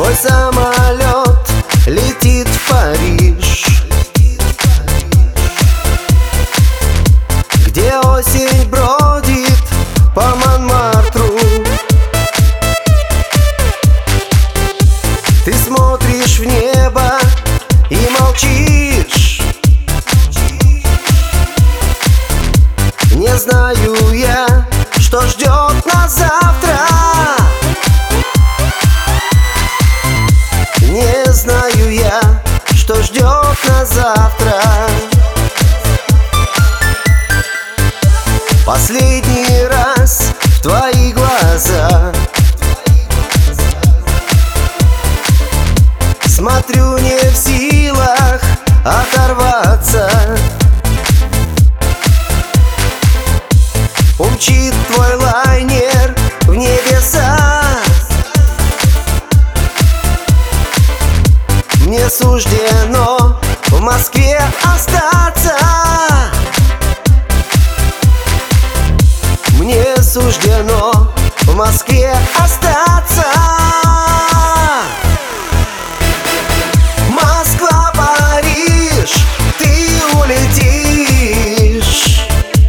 Мой самолет летит в Париж, где осень бродит по Монмартру. Ты смотришь в небо и молчишь. Не знаю я, что ждет нас завтра. Не знаю я, что ждет нас завтра. Последний раз в твои глаза смотрю, не в силах оторваться. Умчит твой лайнер в небеса. Мне суждено в Москве остаться. Мне суждено в Москве остаться. Москва, Париж, ты улетишь.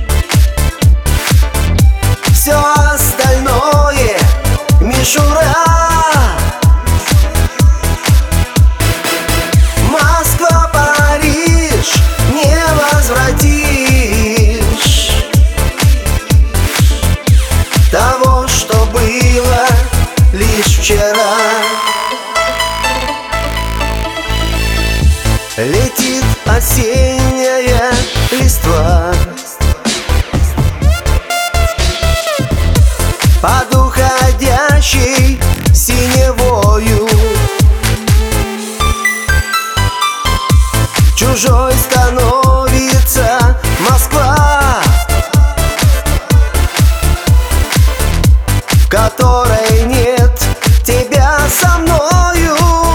Все остальное мишура. Москва, Париж, не возвратишь того, что было лишь вчера. Летит осенняя листва под уходящей синевою. Чужой становится Москва, в которой нет тебя со мною,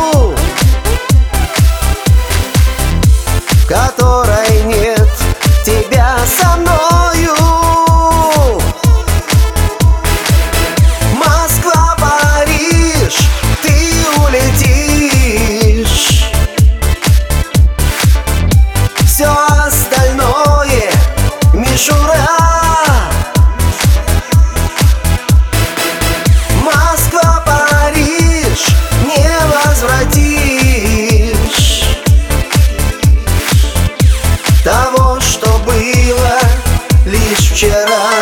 в которой нет тебя со мною. Москва, Париж, ты улетишь. Все остальное мишура. Москва, Париж, не возвратишь того, что было лишь вчера.